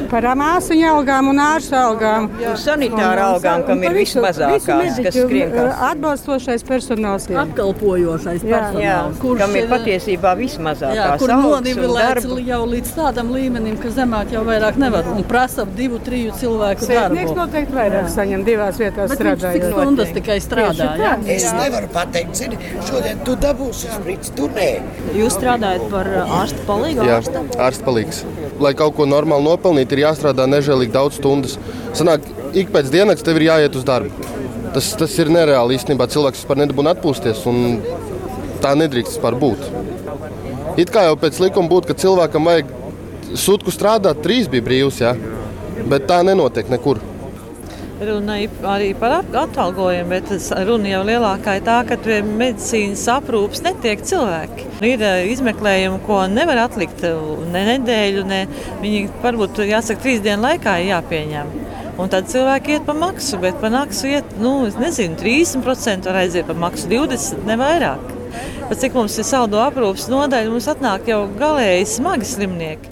Par māsiņu algām un ārstu algām. Sanitāra algām, kam ir vismazākās, kas skrien kā atbalstošais personāls. Apkalpojošais personāls. Kam ir patiesībā vismazākās kur algas un nonivelēts darbu. jau līdz tādam līmenim, ka zemāk jau vairāk nevar. Un prasa 2-3 cilvēku darbu. Sētnieks noteikti vairāk saņem 2 vietās strādājot. Cik stundas tikai strādā? Es nevaru pateikt, zini, šodien tu dabūsi sprits, tu nē. Jūs strādājat par ārsta palīgu? Jā, ārsta palīgs. Lai kaut ko normāli nopelnītu, ir jāstrādā nežēlīgi daudz stundas. Sanāk, ik pēc dienas tev ir jāiet uz darbu. Tas ir nereāli īstenībā. Cilvēks vispār nedabūna atpūsties, un tā nedrīkst vispār būt. It kā jau pēc likuma būtu, ka cilvēkam vajag sutku strādāt, 3 bija brīvs, jā. Bet tā nenotiek nekur. Runa arī par atalgojumu, bet runa jau lielākā ir tā, ka pie medicīnas aprūpes netiek cilvēki. Ir izmeklējumi, ko nevar atlikt ne nedēļu, ne viņi varbūt, jāsaka, 3 dienu laikā ir jāpieņem. Un tad cilvēki iet pa maksu, bet pa maksu iet, 30% var aiziet pa maksu, 20% ne vairāk. Bet cik mums ir saldo aprūpes nodaļa, mums atnāk jau galēji smagi slimnieki.